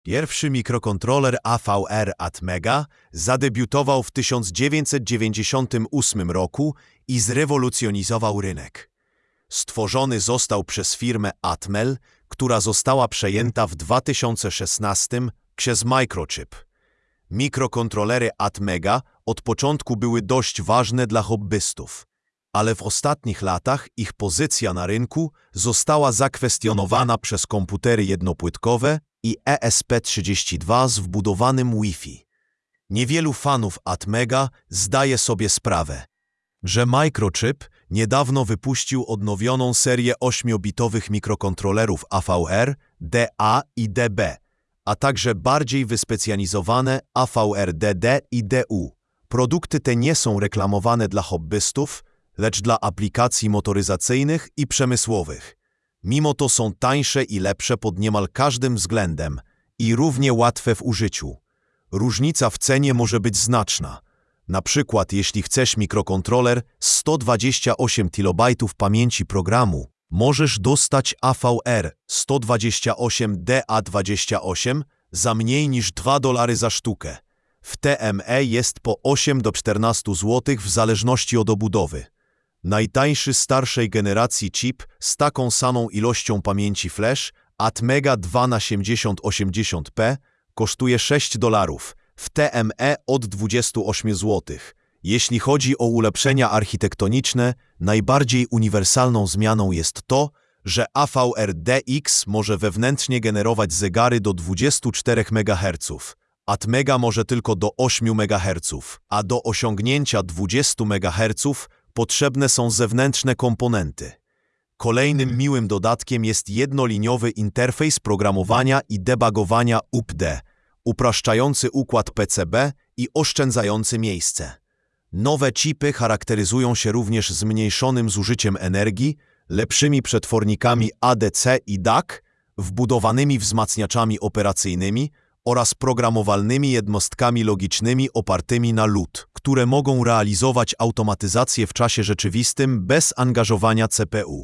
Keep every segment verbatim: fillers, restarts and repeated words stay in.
Pierwszy mikrokontroler A V R Atmega zadebiutował w tysiąc dziewięćset dziewięćdziesiątym ósmym roku i zrewolucjonizował rynek. Stworzony został przez firmę Atmel, która została przejęta w dwa tysiące szesnastym przez Microchip. Mikrokontrolery Atmega od początku były dość ważne dla hobbystów, ale w ostatnich latach ich pozycja na rynku została zakwestionowana przez komputery jednopłytkowe i E S P trzydzieści dwa z wbudowanym Wi-Fi. Niewielu fanów Atmega zdaje sobie sprawę, że Microchip niedawno wypuścił odnowioną serię ośmiobitowych mikrokontrolerów A V R, D A i D B, a także bardziej wyspecjalizowane A V R D D i D U. Produkty te nie są reklamowane dla hobbystów, lecz dla aplikacji motoryzacyjnych i przemysłowych. Mimo to są tańsze i lepsze pod niemal każdym względem i równie łatwe w użyciu. Różnica w cenie może być znaczna. Na przykład jeśli chcesz mikrokontroler z sto dwadzieścia osiem kilobajtów pamięci programu, możesz dostać A V R sto dwadzieścia osiem D A dwadzieścia osiem za mniej niż dwa dolary za sztukę. W T M E jest po osiem do czternastu złotych w zależności od obudowy. Najtańszy starszej generacji chip z taką samą ilością pamięci flash Atmega dwa na siedemdziesiąt osiemdziesiąt p kosztuje sześć dolarów, w T M E od dwudziestu ośmiu złotych. Jeśli chodzi o ulepszenia architektoniczne, najbardziej uniwersalną zmianą jest to, że A V R D X może wewnętrznie generować zegary do dwudziestu czterech megaherców. Atmega może tylko do ośmiu megaherców, a do osiągnięcia dwudziestu megaherców potrzebne są zewnętrzne komponenty. Kolejnym miłym dodatkiem jest jednoliniowy interfejs programowania i debugowania U P D, upraszczający układ P C B i oszczędzający miejsce. Nowe chipy charakteryzują się również zmniejszonym zużyciem energii, lepszymi przetwornikami A D C i D A C, wbudowanymi wzmacniaczami operacyjnymi oraz programowalnymi jednostkami logicznymi opartymi na L U T, które mogą realizować automatyzację w czasie rzeczywistym bez angażowania C P U.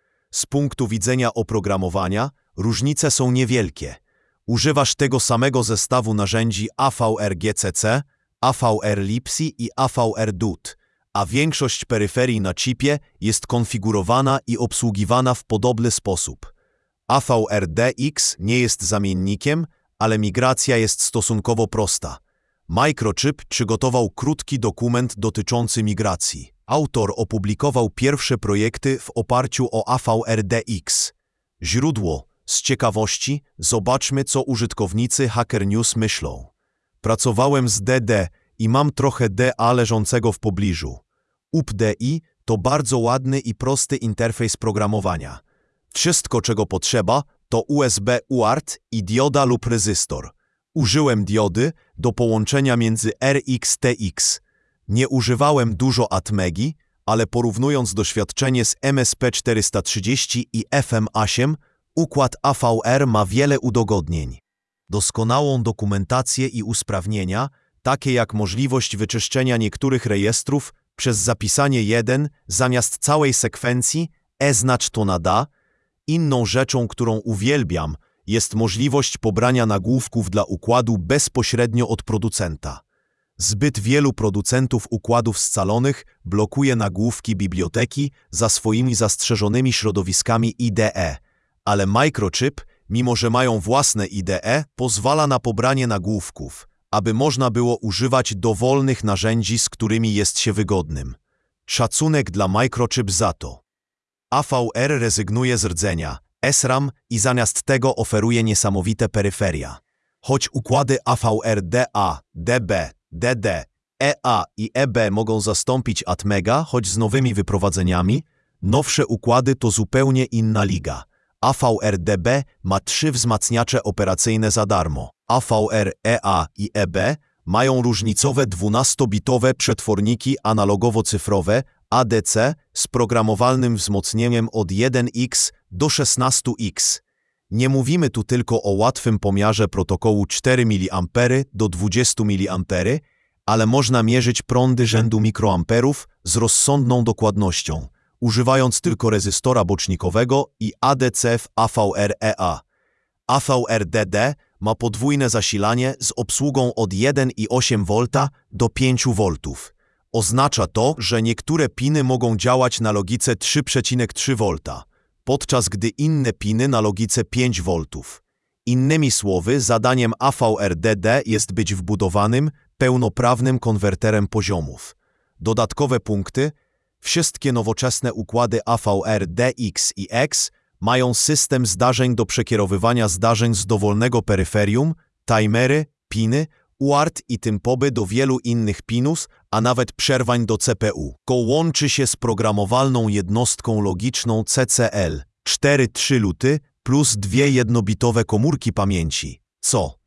Z punktu widzenia oprogramowania różnice są niewielkie. Używasz tego samego zestawu narzędzi A V R G C C, A V R Lipsi i A V R D U T, a większość peryferii na chipie jest konfigurowana i obsługiwana w podobny sposób. A V R D X nie jest zamiennikiem, ale migracja jest stosunkowo prosta. Microchip przygotował krótki dokument dotyczący migracji. Autor opublikował pierwsze projekty w oparciu o A V R D X. Źródło: z ciekawości zobaczmy, co użytkownicy Hacker News myślą. Pracowałem z D D i mam trochę D A leżącego w pobliżu. U P D I to bardzo ładny i prosty interfejs programowania. Wszystko, czego potrzeba, to U S B U A R T i dioda lub rezystor. Użyłem diody do połączenia między R X T X. Nie używałem dużo Atmegi, ale porównując doświadczenie z M S P czterysta trzydzieści i F M osiem, układ A V R ma wiele udogodnień. Doskonałą dokumentację i usprawnienia, takie jak możliwość wyczyszczenia niektórych rejestrów przez zapisanie jeden zamiast całej sekwencji, E znacz to na da. Inną rzeczą, którą uwielbiam, jest możliwość pobrania nagłówków dla układu bezpośrednio od producenta. Zbyt wielu producentów układów scalonych blokuje nagłówki biblioteki za swoimi zastrzeżonymi środowiskami I D E, ale Microchip, mimo że mają własne I D E, pozwala na pobranie nagłówków, aby można było używać dowolnych narzędzi, z którymi jest się wygodnym. Szacunek dla Microchip za to. A V R rezygnuje z rdzenia, S RAM i zamiast tego oferuje niesamowite peryferia. Choć układy A V R D A, D B, D D, E A i E B mogą zastąpić Atmega, choć z nowymi wyprowadzeniami, nowsze układy to zupełnie inna liga. A V R D B ma trzy wzmacniacze operacyjne za darmo. A V R E A i E B mają różnicowe dwunastobitowe przetworniki analogowo-cyfrowe A D C z programowalnym wzmocnieniem od jeden X do szesnastu X. Nie mówimy tu tylko o łatwym pomiarze protokołu cztery miliampery do dwudziestu miliamperów, ale można mierzyć prądy rzędu mikroamperów z rozsądną dokładnością, używając tylko rezystora bocznikowego i A D C w A V R E A. A V R D D Ma podwójne zasilanie z obsługą od jeden i osiem wolt do pięć woltów. Oznacza to, że niektóre piny mogą działać na logice trzy przecinek trzy wolta, podczas gdy inne piny na logice pięć woltów. Innymi słowy, zadaniem A V R D D jest być wbudowanym, pełnoprawnym konwerterem poziomów. Dodatkowe punkty. Wszystkie nowoczesne układy A V R D X i X mają system zdarzeń do przekierowywania zdarzeń z dowolnego peryferium, timery, piny, U A R T i tympoby do wielu innych pinus, a nawet przerwań do C P U. Ko łączy się z programowalną jednostką logiczną C C L cztery trzy luty plus dwie jednobitowe komórki pamięci, co